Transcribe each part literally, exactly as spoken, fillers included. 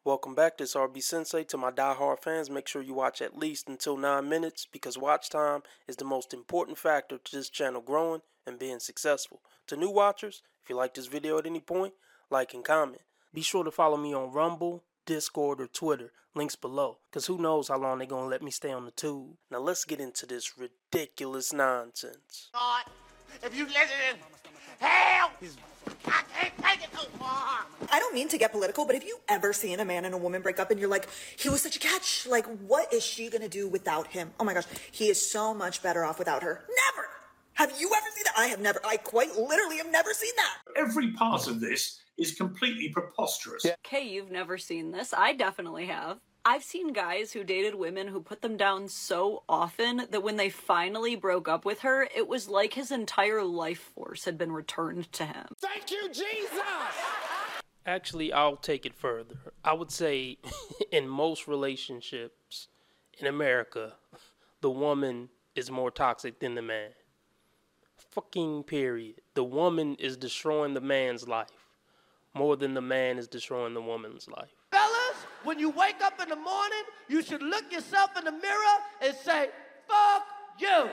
Welcome back, this is R B Sensei. To my diehard fans, make sure you watch at least until nine minutes because watch time is the most important factor to this channel growing and being successful. To new watchers, if you like this video at any point, like and comment. Be sure to follow me on Rumble, Discord, or Twitter, links below, because who knows how long they're going to let me stay on the tube. Now let's get into this ridiculous nonsense. God, if you listen, hell, I can't take it no more. I don't mean to get political, but have you ever seen a man and a woman break up and you're like, he was such a catch? Like, what is she gonna do without him? Oh my gosh, he is so much better off without her. Never! Have you ever seen that? I have never, I quite literally have never seen that. Every part of this is completely preposterous. Okay, you've never seen this. I definitely have. I've seen guys who dated women who put them down so often that when they finally broke up with her, it was like his entire life force had been returned to him. Thank you, Jesus! Actually, I'll take it further. I would say in most relationships in America, the woman is more toxic than the man. Fucking period. The woman is destroying the man's life more than the man is destroying the woman's life. Fellas, when you wake up in the morning, you should look yourself in the mirror and say, fuck you.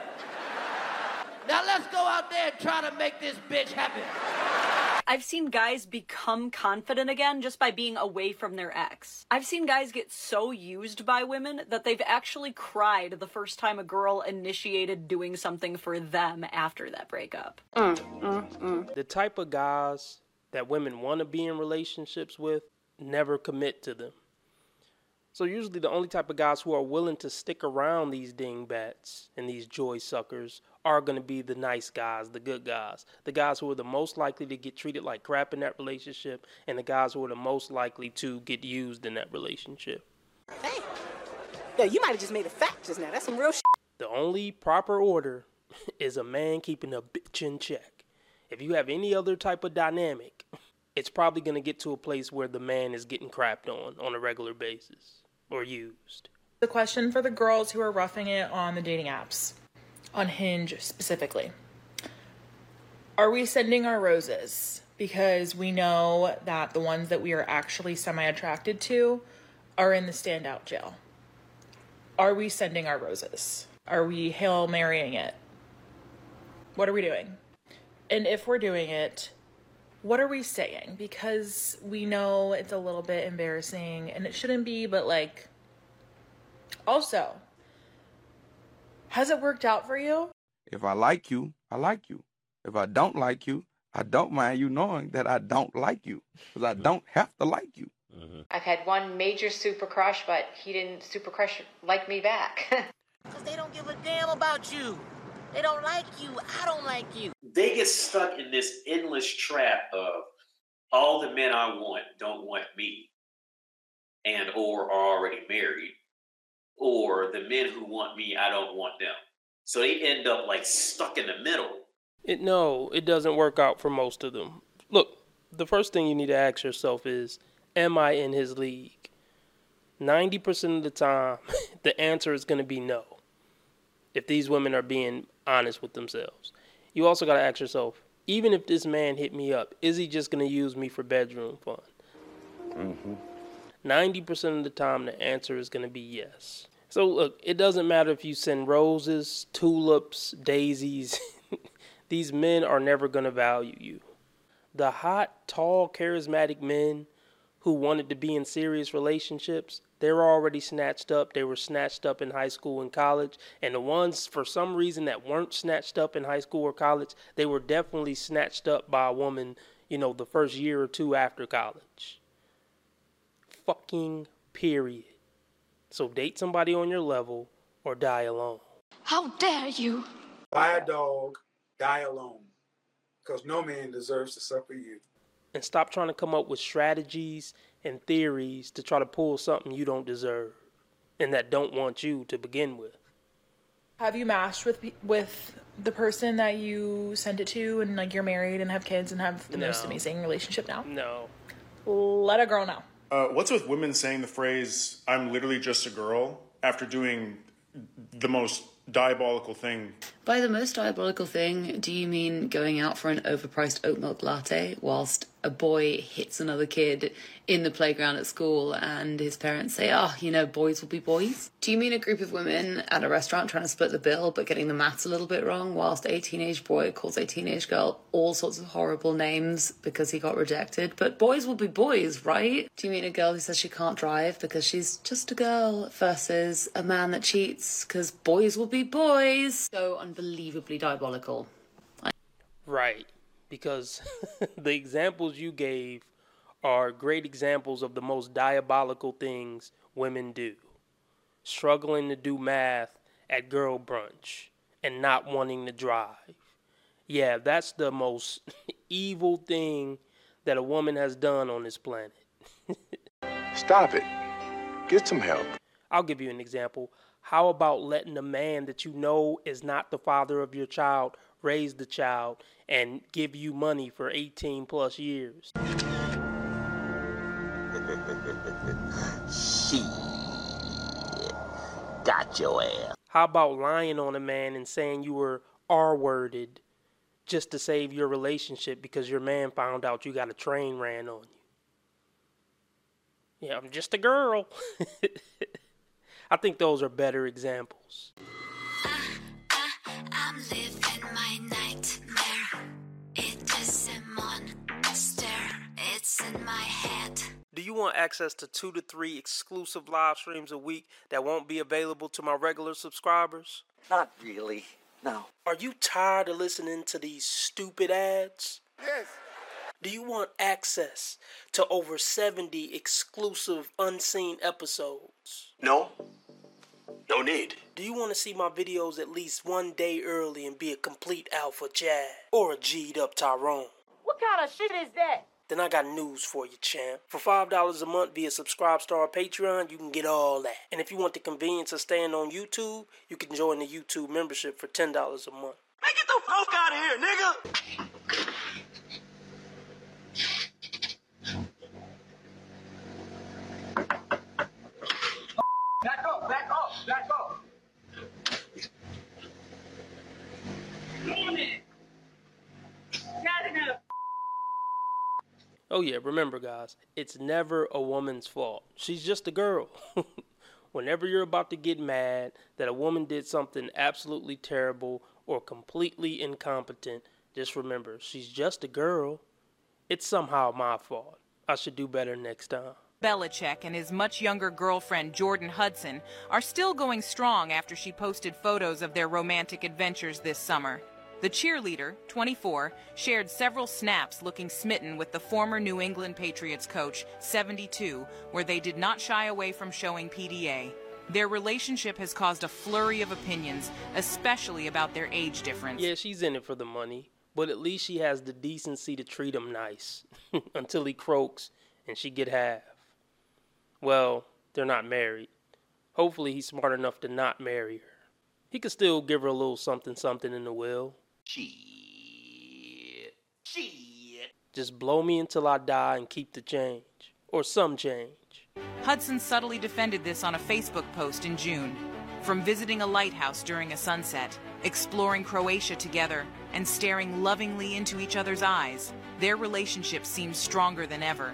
Now let's go out there and try to make this bitch happen. I've seen guys become confident again just by being away from their ex. I've seen guys get so used by women that they've actually cried the first time a girl initiated doing something for them after that breakup. Mm, mm, mm. The type of guys that women want to be in relationships with never commit to them. So usually the only type of guys who are willing to stick around these dingbats and these joy suckers are going to be the nice guys, the good guys. The guys who are the most likely to get treated like crap in that relationship and the guys who are the most likely to get used in that relationship. Hey, yo, you might have just made a fact just now. That's some real shit. The only proper order is a man keeping a bitch in check. If you have any other type of dynamic, it's probably going to get to a place where the man is getting crapped on on a regular basis or used. The question for the girls who are roughing it on the dating apps, on Hinge specifically. Are we sending our roses because we know that the ones that we are actually semi-attracted to are in the standout jail? Are we sending our roses? Are we Hail Marying it? What are we doing? And if we're doing it, what are we saying? Because we know it's a little bit embarrassing and it shouldn't be, but like, also, has it worked out for you? If I like you, I like you. If I don't like you, I don't mind you knowing that I don't like you because I don't have to like you. Mm-hmm. I've had one major super crush, but he didn't super crush like me back. Because they don't give a damn about you. They don't like you. I don't like you. They get stuck in this endless trap of all the men I want don't want me and or are already married, or the men who want me, I don't want them. So they end up like stuck in the middle. It, no, it doesn't work out for most of them. Look, the first thing you need to ask yourself is, am I in his league? ninety percent of the time, the answer is going to be no. If these women are being honest with themselves. You also got to ask yourself, even if this man hit me up, is he just going to use me for bedroom fun? Mm-hmm. ninety percent of the time, the answer is going to be yes. So look, it doesn't matter if you send roses, tulips, daisies. These men are never going to value you. The hot, tall, charismatic men who wanted to be in serious relationships, they were already snatched up. They were snatched up in high school and college. And the ones, for some reason, that weren't snatched up in high school or college, they were definitely snatched up by a woman, you know, the first year or two after college. Fucking period. So date somebody on your level or die alone. How dare you? Buy a dog, die alone. Because no man deserves to suffer you. And stop trying to come up with strategies and theories to try to pull something you don't deserve and that don't want you to begin with. Have you matched with with the person that you sent it to and like you're married and have kids and have the No. most amazing relationship now? No. Let a girl know. Uh, what's with women saying the phrase, I'm literally just a girl, after doing the most diabolical thing? By the most diabolical thing, do you mean going out for an overpriced oat milk latte whilst a boy hits another kid in the playground at school and his parents say, oh, you know, boys will be boys? Do you mean a group of women at a restaurant trying to split the bill but getting the maths a little bit wrong whilst a teenage boy calls a teenage girl all sorts of horrible names because he got rejected? But boys will be boys, right? Do you mean a girl who says she can't drive because she's just a girl versus a man that cheats because boys will be boys? So unbelievably diabolical. Right, because the examples you gave are great examples of the most diabolical things women do. Struggling to do math at girl brunch and not wanting to drive. Yeah, that's the most evil thing that a woman has done on this planet. Stop it. Get some help. I'll give you an example. How about letting a man that you know is not the father of your child raise the child and give you money for eighteen plus years? Shit. Got your ass. How about lying on a man and saying you were R-worded just to save your relationship because your man found out you got a train ran on you? Yeah, I'm just a girl. I think those are better examples. Uh, uh, I'm living my nightmare. It is a monster. It's in my head. Do you want access to two to three exclusive live streams a week that won't be available to my regular subscribers? Not really, no. Are you tired of listening to these stupid ads? Yes. Do you want access to over seventy exclusive unseen episodes? No. No need. Do you want to see my videos at least one day early and be a complete alpha Chad? Or a G'd up Tyrone? What kind of shit is that? Then I got news for you, champ. For five dollars a month via Subscribestar or Patreon, you can get all that. And if you want the convenience of staying on YouTube, you can join the YouTube membership for ten dollars a month. Man, get the fuck out of here, nigga! Back off, back off, back off. Morning. Got enough. Oh yeah, remember guys, it's never a woman's fault. She's just a girl. Whenever you're about to get mad that a woman did something absolutely terrible or completely incompetent, just remember, she's just a girl. It's somehow my fault. I should do better next time. Belichick and his much younger girlfriend Jordan Hudson are still going strong after she posted photos of their romantic adventures this summer. The cheerleader, twenty-four, shared several snaps looking smitten with the former New England Patriots coach, seventy-two, where they did not shy away from showing P D A. Their relationship has caused a flurry of opinions, especially about their age difference. Yeah, she's in it for the money, but at least she has the decency to treat him nice until he croaks and she get half. Well, they're not married. Hopefully he's smart enough to not marry her. He could still give her a little something something in the will. Shit. Shit. Just blow me until I die and keep the change. Or some change. Hudson subtly defended this on a Facebook post in June. From visiting a lighthouse during a sunset, exploring Croatia together, and staring lovingly into each other's eyes, their relationship seems stronger than ever.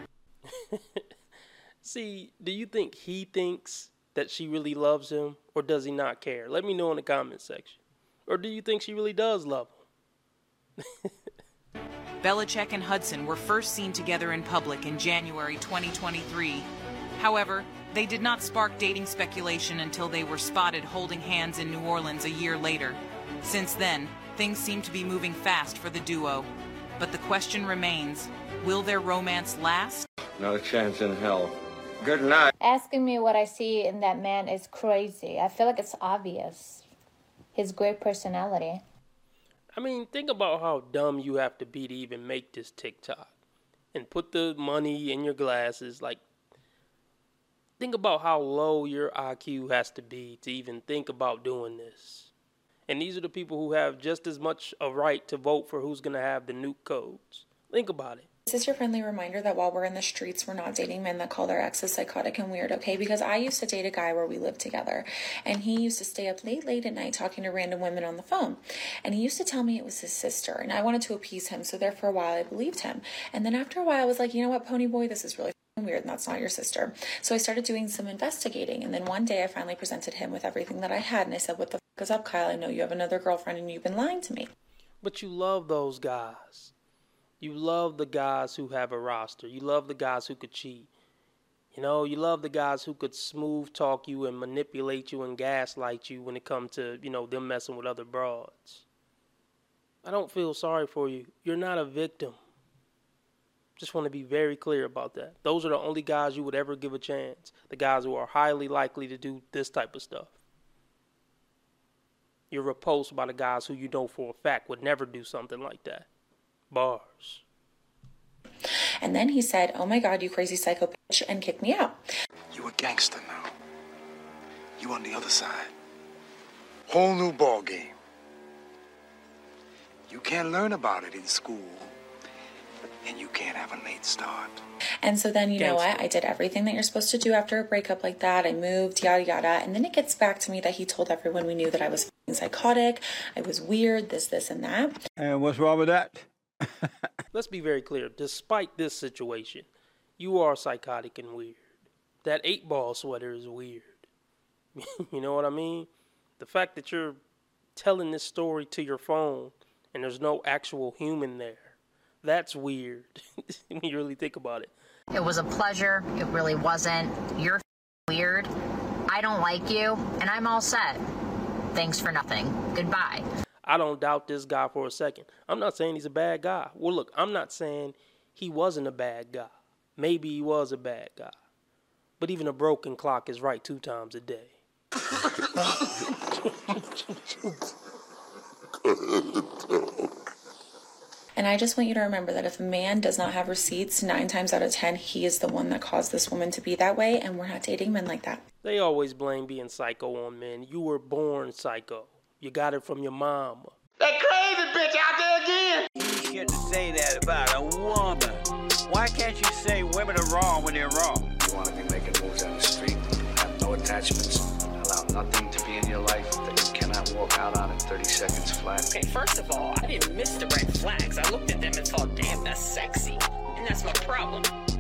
See, do you think he thinks that she really loves him, or does he not care? Let me know in the comment section. Or do you think she really does love him? Belichick and Hudson were first seen together in public in January twenty twenty-three. However, they did not spark dating speculation until they were spotted holding hands in New Orleans a year later. Since then, things seem to be moving fast for the duo. But the question remains, will their romance last? Not a chance in hell. Good night. Asking me what I see in that man is crazy. I feel like it's obvious. His great personality. I mean, think about how dumb you have to be to even make this TikTok. And put the money in your glasses. Like, think about how low your I Q has to be to even think about doing this. And these are the people who have just as much a right to vote for who's going to have the nuke codes. Think about it. This is your friendly reminder that while we're in the streets, we're not dating men that call their exes psychotic and weird, okay? Because I used to date a guy where we lived together, and he used to stay up late, late at night talking to random women on the phone. And he used to tell me it was his sister, and I wanted to appease him, so there for a while I believed him. And then after a while I was like, you know what, pony boy, this is really weird, and that's not your sister. So I started doing some investigating, and then one day I finally presented him with everything that I had, and I said, what the fuck is up, Kyle? I know you have another girlfriend, and you've been lying to me. But you love those guys. You love the guys who have a roster. You love the guys who could cheat. You know, you love the guys who could smooth talk you and manipulate you and gaslight you when it comes to, you know, them messing with other broads. I don't feel sorry for you. You're not a victim. Just want to be very clear about that. Those are the only guys you would ever give a chance. The guys who are highly likely to do this type of stuff. You're repulsed by the guys who you know for a fact would never do something like that. Bars. And then he said, oh my God, you crazy psycho bitch, and kicked me out. You a gangster now. You on the other side. Whole new ball game. You can't learn about it in school. And you can't have a late start. And so then, you Gangster. know what? I did everything that you're supposed to do after a breakup like that. I moved, yada, yada. And then it gets back to me that he told everyone we knew that I was f***ing psychotic. I was weird, this, this, and that. And what's wrong with that? Let's be very clear. Despite this situation, you are psychotic and weird. That eight ball sweater is weird. You know what I mean? The fact that you're telling this story to your phone and there's no actual human there, that's weird when you really think about it. It was a pleasure. It really wasn't. You're weird. I don't like you, and I'm all set. Thanks for nothing. Goodbye. I don't doubt this guy for a second. I'm not saying he's a bad guy. Well, look, I'm not saying he wasn't a bad guy. Maybe he was a bad guy. But even a broken clock is right two times a day. And I just want you to remember that if a man does not have receipts, nine times out of ten, he is the one that caused this woman to be that way, and we're not dating men like that. They always blame being psycho on men. You were born psycho. You got it from your mama. That crazy bitch out there again! You shouldn't say that about a woman. Why can't you say women are wrong when they're wrong? You want to be making moves down the street, have no attachments, allow nothing to be in your life that you cannot walk out on in thirty seconds flat. Okay, first of all, I didn't miss the red flags. I looked at them and thought, damn, that's sexy. And that's my problem.